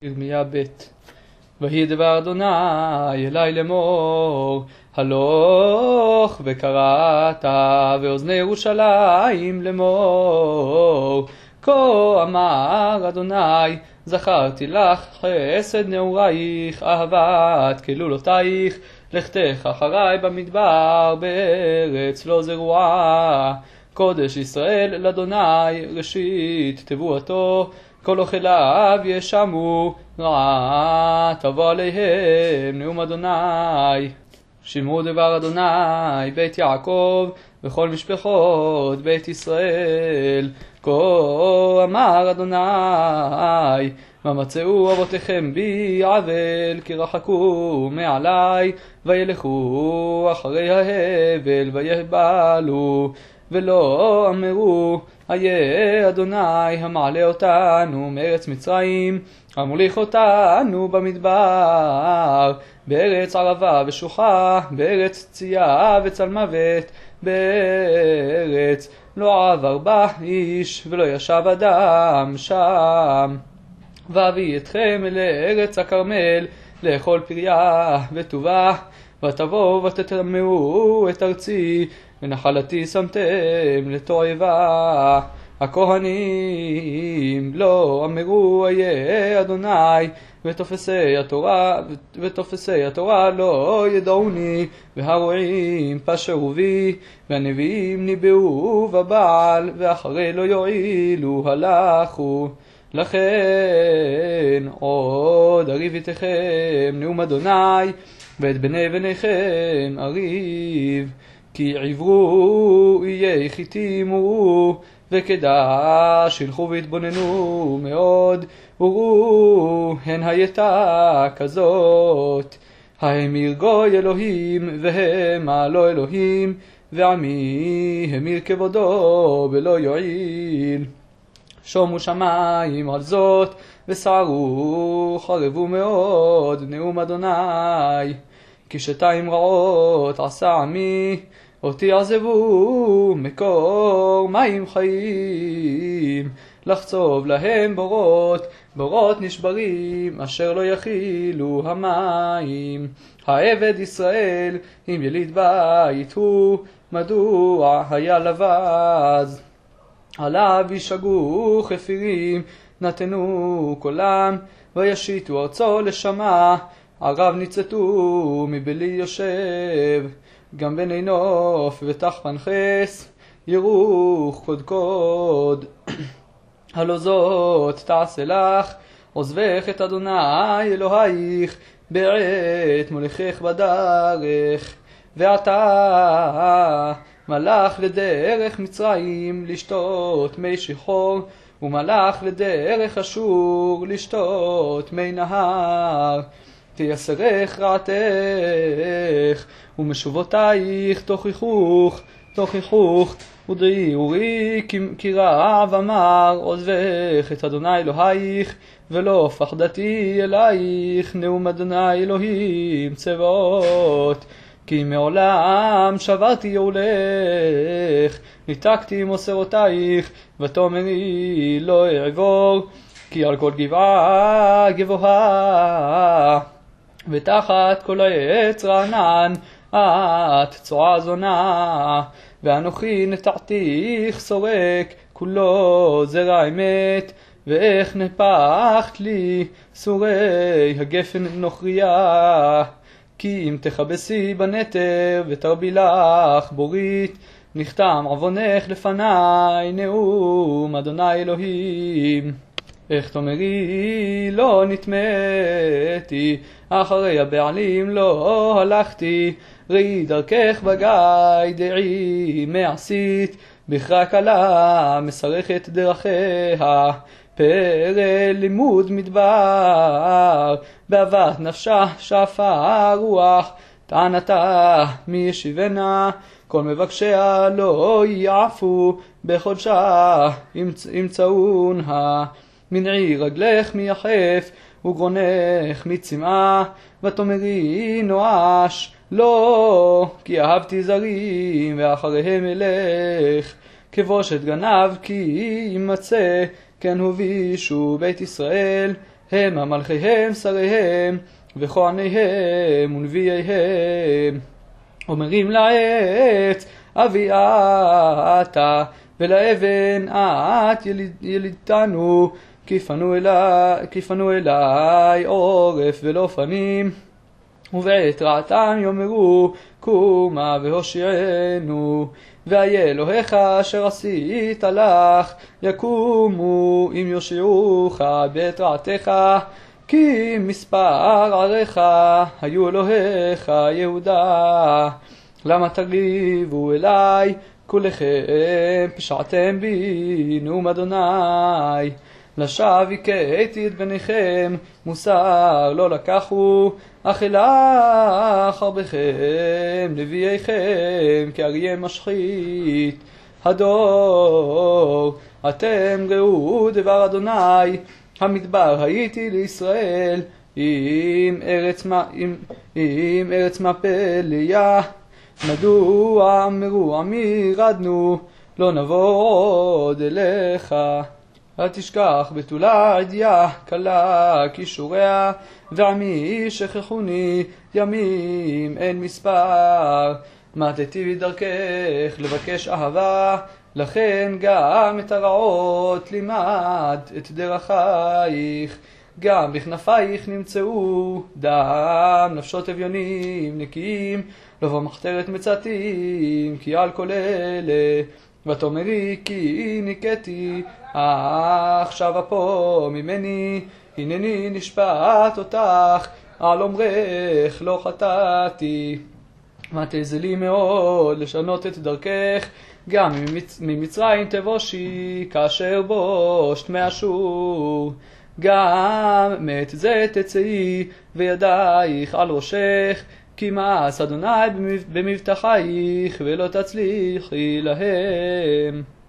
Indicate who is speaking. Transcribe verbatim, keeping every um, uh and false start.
Speaker 1: ירמיה ב' ויהי דבר אדוני אלי לאמור, הלוך וקראת ואוזני ירושלים לאמור, כה אמר אדוני, זכרתי לך חסד נעורייך, אהבת כלולותייך, לכתך אחרי במדבר בארץ לא זרועה. קודש ישראל לאדוני ראשית תבואתו, כל אוכליו ישמו, רעה תבוא עליהם נאום אדוני. שמעו דבר אדוני בית יעקב וכל משפחות בית ישראל, כה אמר אדוני, מה מצאו אבותיכם בי עוול, כי רחקו מעלי, וילכו אחרי ההבל ויהבלו, ולא אמרו, איה אדוני המעלה אותנו מארץ מצרים, המוליך אותנו במדבר, בארץ ערבה ושוחה, בארץ צייה וצלמוות, בארץ לא עבר בה איש ולא ישב אדם שם. ואביא אתכם לארץ הכרמל, לאכול פריה וטובה, ותבואו ותטמאו את ארצי, ונחלתי שמתם לתועבה. הכהנים לא אמרו איה אדוני, ותופסי התורה ותופסי התורה לא ידעוני, והרועים פשעו בי, והנביאים ניבאו בבעל, ואחרי לא יועילו הלכו. לכן עוד אריב איתכם נאום אדוני, ואת בני בניכם אריב, כי עברו איי חיתים וראו, וקדש הלכו והתבוננו מאוד, וראו הן הייתה כזאת, ההמיר גוי אלוהים והמה לא אלוהים, ועמי המיר כבודו ולא יועיל. שומו שמיים על זאת וסערו חרבו מאוד נאום אדוני, כי שתיים רעות עשה עמי, אותי עזבו מקור מים חיים, לחצוב להם בורות, בורות נשברים אשר לא יכילו המים. העבד ישראל אם יליד בית הוא, מדוע היה לבז? עליו ישגו חפירים, נתנו קולם, וישיתו ארצו לשמה, ערב ניצתו מבלי יושב, גם בני נוף ותחפן חס, ירוך קודקוד. הלא זאת תעשה לך, עוזבך את אדוני אלוהיך, בעת מולכך בדרך, ועתה מלך לדרך מצרים לשתות מי שחור, ומלך לדרך אשור לשתות מי נהר. תייסרך רעתך ומשובותייך תוכיחוך, תוכיחוך ודעי אורי כי רעב אמר, עוזבך את אדוני אלוהיך, ולא פחדתי אלייך נאום אדוני אלוהים צבאות. כי מעולם שברתי יעולך, ניתקתי מוסרותייך, ותאמרי לא אעבור, כי על כל גבעה גבוהה, ותחת כל העץ רענן, את צועה זונה, ואנוכי נטעתיך סורק, כולו זרע אמת, ואיך נפחת לי סורי הגפן נוכריה. כי אם תכבסי בנתר ותרבי לך בורית, נחתם עוונך לפני נאום אדוני אלוהים. איך תאמרי לא נטמאתי, אחרי הבעלים לא הלכתי, ראי דרכך בגיא דעי מעשית, בכרה קלה מסרכת דרכיה, פרא לימוד מדבר, באהבת נפשה שפה רוח, טענתה מי ישיבנה, כל מבקשיה לא יעפו, בחודשה ימצאונה. מנעי רגלך מיחף, וגרונך מצמאה, ותאמרי נואש, לא, כי אהבתי זרים, ואחריהם אלך. כבושת גנב כי ימצא, כן הובישו בית ישראל, המה מלכיהם שריהם, וכהניהם ונביאיהם. אומרים לעץ אביאה אתה, ולאבן את יליד, ילידתנו, כי פנו אליי, כי פנו אליי עורף ולא פנים, ובעת רעתם יאמרו קומה והושיענו. ואיה אלוהיך אשר עשית לך יקומו אם יושיעוך בעת רעתך, כי מספר עריך היו אלוהיך יהודה. למה תגיבו אליי כולכם פשעתם בי נאום אדוני? לשווא הכיתי את בניכם, מוסר לא לקחו, אך אלך ארבכם נביאיכם כאריה משחית. הדור אתם ראו דבר אדוני, המדבר הייתי לישראל, עם ארץ, עם, עם ארץ מפליה. מדוע אמרו עמי רדנו, לא נבוא עוד אליך. אל תשכח בתולה עדיה קלה כישוריה, ועמי שכחוני ימים אין מספר. מתתי בדרכך לבקש אהבה, לכן גם את הרעות לימד את דרכייך. גם בכנפייך נמצאו דם, נפשות אביונים נקיים, לא במחתרת מצאתים, כי על כל אלה. ותאמרי כי ניקתי, עכשיו אפו ממני, הנני נשפט אותך, על אומרך לא חטאתי. ותעזלי מאוד לשנות את דרכך, גם ממצרים תבושי, כאשר בושת מאשור. גם מאת זה תצאי, וידייך על ראשך, כי מעש אדוני במבטחייך, ולא תצליחי להם.